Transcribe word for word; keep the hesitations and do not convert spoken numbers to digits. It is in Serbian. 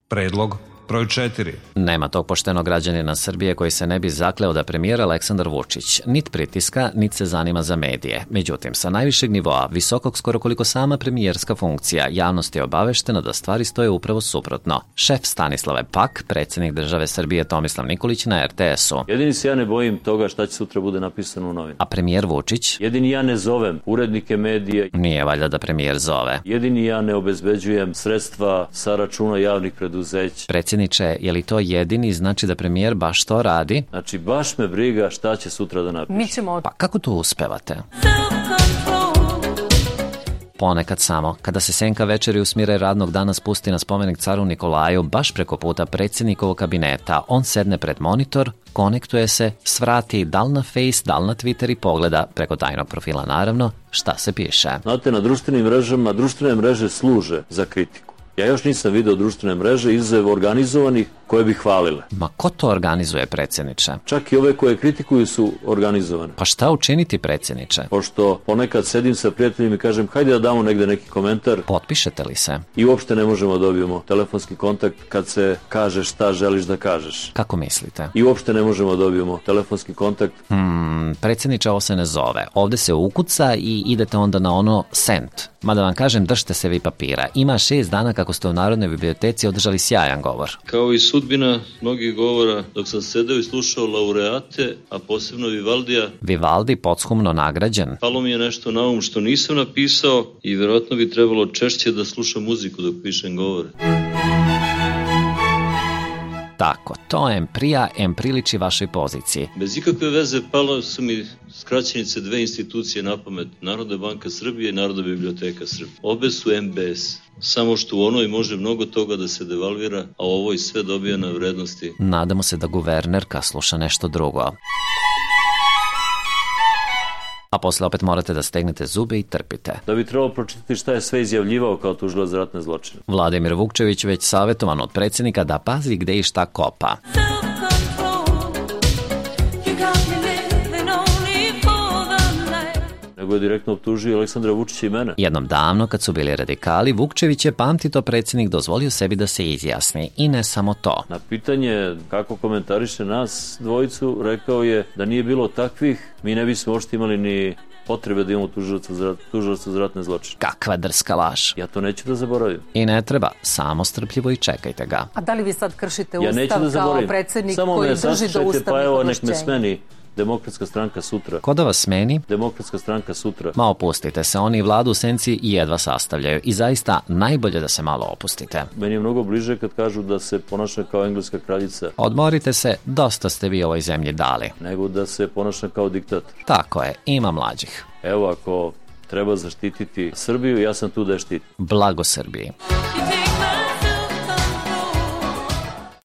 Predlog broj četiri. Nema tog poštenog građanina Srbije koji se ne bi zakleo da premijer Aleksandar Vučić nit pritiska, nit se zanima za medije. Međutim, sa najvišeg nivoa, visokog skoro koliko sama premijerska funkcija, javnost je obaveštena da stvari stoje upravo suprotno. Šef Stanislave Pak, predsjednik države Srbije Tomislav Nikolić na er te esu. Jedini se ja ne bojim toga šta će sutra bude napisano u novinu. A premijer Vučić? Jedini ja ne zovem urednike medija. Nije valjda da premijer zove. Jedini ja ne obezbeđujem sredstva sa računa javnih preduzeća. Predsjedniče, je li to jedini znači da premijer baš to radi? Znači, baš me briga šta će sutra da napiše. Mi ćemo... Pa kako to uspevate? Ponekad samo, kada se senka večeri u smire radnog dana spusti na spomenik caru Nikolaju, baš preko puta predsjednikovog kabineta, on sedne pred monitor, konektuje se, svrati dal na Face, dal na Twitter i pogleda, preko tajnog profila naravno, šta se piše. Znate, na društvenim mrežama, društvene mreže služe za kritiku. Ja još nisam video društvene mreže izuzev organizovanih koje bi hvalile. Ma ko to organizuje, predsjedniče? Čak i ove koje kritikuju su organizovane. Pa šta učiniti, predsjedniče? Pošto ponekad sedim sa prijateljima i kažem hajde da damo negde neki komentar. Potpišete li se? I uopšte ne možemo da dobijemo telefonski kontakt kad se kaže šta želiš da kažeš. Kako mislite? I uopšte ne možemo da dobijemo telefonski kontakt. Hmm, predsjedniče, ovo se ne zove. Ovde se ukuca i idete onda na ono send. Mada vam kažem, držite se vi papira. Ima šest dana kako ste u Narodnoj biblioteci održali sjajan govor. Kao i sudbina mnogih govora, dok sam sedeo i slušao laureate, a posebno Vivaldija. Vivaldi podshumno nagrađen. Palo mi je nešto na um što nisam napisao i verovatno bi trebalo češće da slušam muziku dok pišem govore. Tako, to em prija, em priliči vašoj poziciji. Bez ikakve veze palo su mi skraćenice dve institucije na pamet, Narodna banka Srbije i Narodna biblioteka Srbije. Obe su em be es, samo što u onoj može mnogo toga da se devalvira, a ovo i sve dobija na vrednosti. Nadamo se da guvernerka sluša nešto drugo. A posle opet morate da stegnete zube i trpite. Da bi trebalo pročitati šta je sve izjavljivao kao tužilac za ratne zločine. Vladimir Vukčević već savjetovan od predsjednika da pazi gde i šta kopa. Nego je direktno optužio Aleksandra Vučića i mene. Jednom davno, kad su bili radikali, Vukčević je, pamti to, predsjednik dozvolio sebi da se izjasni. I ne samo to. Na pitanje kako komentariše nas dvojicu, rekao je da nije bilo takvih, mi ne bismo uopšte imali ni potrebe da imamo tužilaca za ratne zločine. Kakva drska laž. Ja to neću da zaboravim. I ne treba, samo strpljivo i čekajte ga. A da li vi sad kršite ja ustav kao predsjednik samo koji drži do ustavnih pa evo, nek me ovlašćenja? smeni Demokratska stranka sutra. Ko da vas smeni? Demokratska stranka sutra. Ma opustite se, oni vladu u senci jedva sastavljaju i zaista najbolje da se malo opustite. Meni je mnogo bliže kad kažu da se ponaša kao engleska kraljica. Odmorite se, dosta ste vi ovoj zemlji dali. Nego da se ponaša kao diktator. Tako je, ima mlađih. Evo, ako treba zaštititi Srbiju, ja sam tu da je štitim. Blago Srbiji.